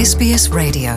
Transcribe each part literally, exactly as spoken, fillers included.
S B S Radio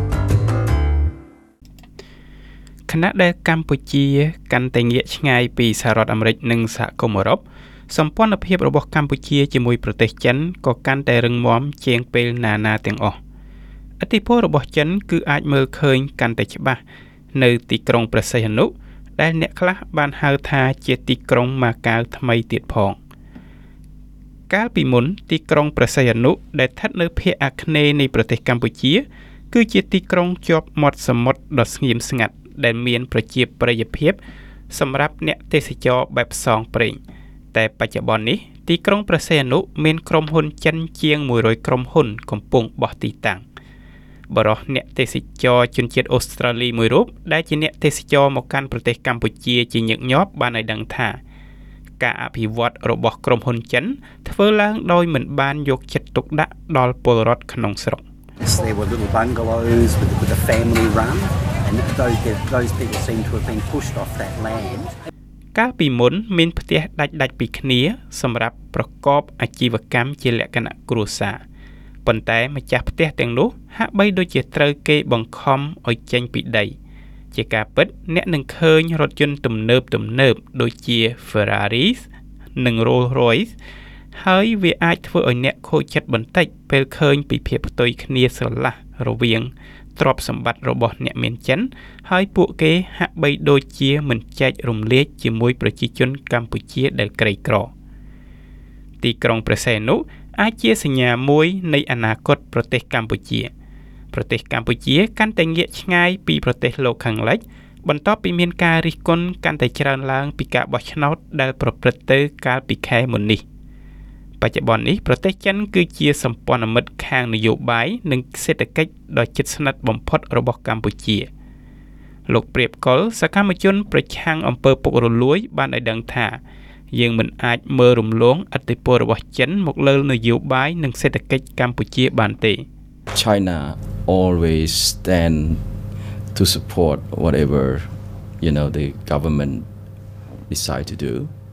ខណៈដែលកម្ពុជាកាន់តែងាកឆ្ងាយពីសហរដ្ឋអាមេរិកនិងសហគមន៍អឺរ៉ុបសម្ព័ន្ធភាពរបស់កម្ពុជាជាមួយប្រទេសចិនក៏កាន់តែរឹងមាំជាងពេលណាណាទាំងអស់ឥទ្ធិពលរបស់ចិនគឺអាចមើលឃើញកាន់តែច្បាស់នៅទីក្រុងព្រះសីហនុដែលអ្នកខ្លះបានហៅថាជាទីក្រុងម៉ាកាវថ្មីទៀតផងកាលពីមុនទីក្រុងព្រះសីហនុដែលស្ថិតនៅភាគអាគ្នេយ៍នៃប្រទេសកម្ពុជាគឺជាទីក្រុងជាប់មាត់សមុទ្រដ៏ស្ងៀមស្ងាត់ដែលមានប្រជាប្រិយភាពសម្រាប់អ្នកទេសចរបែបផ្សងព្រេងតែបច្ចុប្បន្ននេះទីក្រុងព្រះសីហនុមានក្រុមហ៊ុនចិនជាងមួយរយក្រុមហ៊ុនកំពុងបោះទីតាំងបរិះអ្នកទេសចរជនជាតិអូស្ត្រាលីមួយរូបដែលជាអ្នកទេសចរមកកាន់ប្រទេសកម្ពុជាជាញឹកញាប់បានឲ្យដឹងថាការអភិវឌ្ឍរបស់ក្រុមហ៊ុនចិនធ្វើឡើងដោយមិនបានយកចិត្តទុកដាក់ដល់ពលរដ្ឋក្នុងស្រុក There were little bungalows with, with a family run and those those people seem to have been pushed off that land. កាលពីមុនមានផ្ទះដាច់ដាច់ពីគ្នាសម្រាប់ប្រកបអាជីវកម្មជាលក្ខណៈគ្រួសារប៉ុន្តែម្ចាស់ផ្ទះទាំងនោះហាក់បីដូចជាត្រូវគេបង្ខំឲ្យចេញពីដីជាការពិតអ្នកនឹងឃើញរថយន្តទំនើបទំនើបដូចជា Ferrari និង Rolls-Royce ហើយវាអាចធ្វើឲ្យអ្នកខូចចិត្តបន្តិចពេលឃើញពីភាពផ្ទុយគ្នាស្រឡះរវាងទ្រព្យសម្បត្តិរបស់អ្នកមានចិនហើយពួកគេហាក់បីដូចជាមិនចែករំលែកជាមួយប្រជាជនកម្ពុជាដែលក្រីក្រទីក្រុងព្រះសីហនុអាចជាសញ្ញាមួយនៃអនាគតប្រទេសកម្ពុជាប្រទេសកម្ពុជាកាន់តែងាកឆ្ងាយពីប្រទេសលោកខាងលិចបន្ទាប់ពីមានការរិះគន់កាន់តែច្រើនឡើងពីការបោះឆ្នោតដែលប្រព្រឹត្តទៅកាលពីខែមុននេះបច្ចុប្បន្ននេះប្រទេសចិនគឺជាសម្ព័ន្ធមិត្តខាងនយោបាយនិងសេដ្ឋកិច្ចដ៏ជិតស្និទ្ធបំផុតរបស់កម្ពុជាលោកព្រាបកុលសកម្មជនប្រឆាំងអំពើពុករលួយបានឲ្យដឹងថាយើងមិនអាចមើលរំលងឥទ្ធិពលរបស់ចិនមកលើនយោបាយនិងសេដ្ឋកិច្ចកម្ពុជាបានទេ China always stand to support whatever you know the government decide to do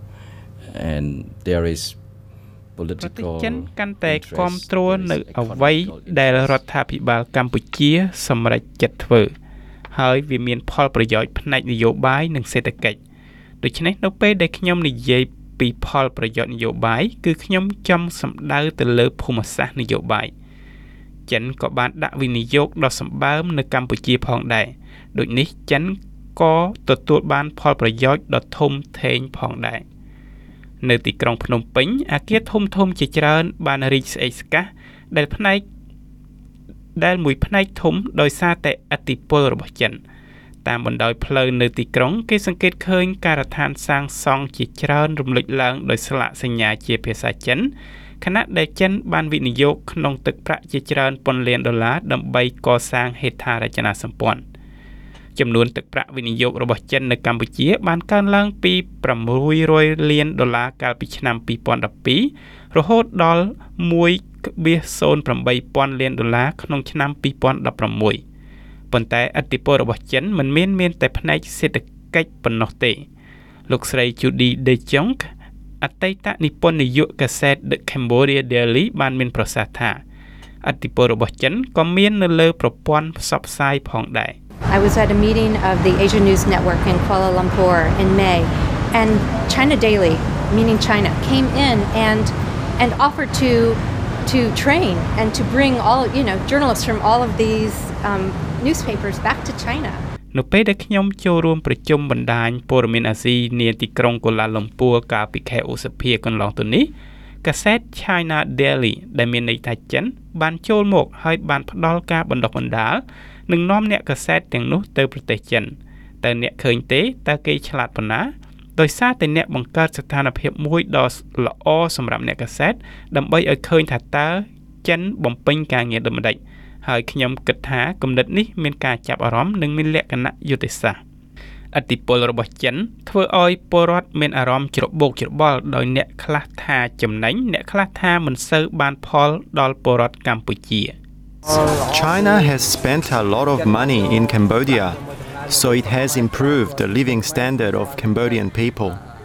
and there is ប្រទេសចិនកាន់តែគាំទ្រនៅអ្វីដែលរដ្ឋាភិបាលកម្ពុជាសម្រេចចិត្តធ្វើហើយវាមានផលប្រយោជន៍ផ្នែកនយោបាយនិងសេដ្ឋកិច្ចដូច្នេះនៅពេលដែលខ្ញុំនិយាយពីផលប្រយោជន៍នយោបាយគឺខ្ញុំចង់សម្ដៅទៅលើភូមិសាស្ត្រនយោបាយចិនក៏បានដាក់វិនិយោគដ៏សម្បើមនៅកម្ពុជាផងដែរដូចនេះចិនក៏ទទួលបានផលប្រយោជន៍ដ៏ធំធេងផងដែរនៅទីក្រុងភ្នំពេញអគារធំធំជាច្រើនបានរីកស្អេកស្កះដែលផ្នែកដែលមួយផ្នែកធំដោយសារតែឥទ្ធិពលរបស់ចិនតាមបណ្ដោយផ្លូវនៅទីក្រុងគេសង្កេតឃើញការដ្ឋានសាងសង់ជាច្រើនរំលេចឡើងដោយស្លាកសញ្ញាជាភាសាចិនខណៈដែលចិនបានវិនិយោគក្នុងទឹកប្រាក់ជាច្រើនពាន់លានដុល្លារដើម្បីកសាងហេដ្ឋារចនាសម្ព័ន្ធចំនួនទឹកប្រាក់វិនិយោគរបស់ចិននៅកម្ពុជាបានកើនឡើងពីប្រាំមួយរយលានដុល្លារកាលពីឆ្នាំពីរពាន់ដប់ពីររហូតដល់មួយភាគศูนย์ប្រាំeightពាន់លានដុល្លារក្នុងឆ្នាំពីរពាន់ដប់ប្រាំមួយប៉ុន្តែឥទ្ធិពលរបស់ចិនមិនមែនមានតែផ្នែកសេដ្ឋកិច្ចប៉ុណ្ណោះទេលោកស្រី Judy De Jong អតីតនិពន្ធនាយកកាសែត The Cambodia Daily បានមានប្រសាសន៍ថាឥទ្ធិពលរបស់ចិនក៏មាននៅលើប្រព័ន្ធផ្សព្វផ្សាយផងដែរ I was at a meeting of the Asia News Network in Kuala Lumpur in May and China Daily meaning China came in and and offered to to train and to bring all you know journalists from all of these um, newspapers back to China នៅពេលដែលខ្ញុំចូលរួមប្រជុំបណ្ដាញព័ត៌មានអាស៊ីនាទីក្រុងកូឡាឡុំពួរកាលពីខែឧសភាកន្លងទៅនេះកាសែត China Daily ដែលមានន័យថាចិនបានចូលមកហើយបានផ្ដល់ការបណ្ដុះបណ្ដាលនិងនាំអ្នកកាសែតទាំងនោះទៅប្រទេសចិនតើអ្នកឃើញទេតើគេឆ្លាតប៉ុណ្ណាដោយសារតែអ្នកបង្កើតស្ថានភាពមួយដ៏ល្អសម្រាប់អ្នកកាសែតដើម្បីឲ្យឃើញថាតើចិនបំពេញការងារដូចម្ដេចហើយខ្ញុំគិតថាគំនិតនេះមានការចាប់អារម្មណ៍និងមានលក្ខណៈយុទ្ធសាស្ត្រឥទ្ធិពលរបស់ចិនធ្វើឲ្យពលរដ្ឋមានអារម្មណ៍ច្របូកច្របល់ដោយអ្នកខ្លះថាចំណេញអ្នកខ្លះថាមិនសូវបានផលដល់ពលរដ្ឋកម្ពុជា China has spent a lot of money in Cambodia, so it has improved the living standard of Cambodian people.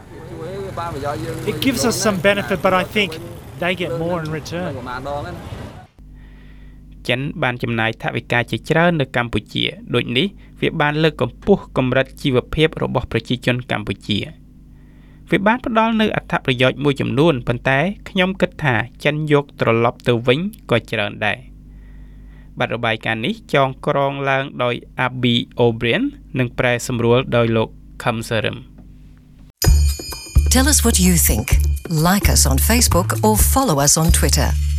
It gives us some benefit, but I think they get more in return. ចិនបានចំណាយថវិកាជាច្រើននៅកម្ពុជាដូចនេះវាបានលើកកម្ពស់កម្រិតជីវភាពរបស់ប្រជាជនកម្ពុជាវាបានផ្ដល់នូវអត្ថប្រយោជន៍មួយចំនួនប៉ុន្តែខ្ញុំគិតថាចិនយកត្រឡប់ទៅវិញក៏ច្រើនដែរបាទរបាយការណ៍នេះចងក្រងឡើងដោយ Abby O'Brien និងប្រែសម្រួលដោយលោក Kamsarim Tell us what you think. Like us on Facebook or follow us on Twitter.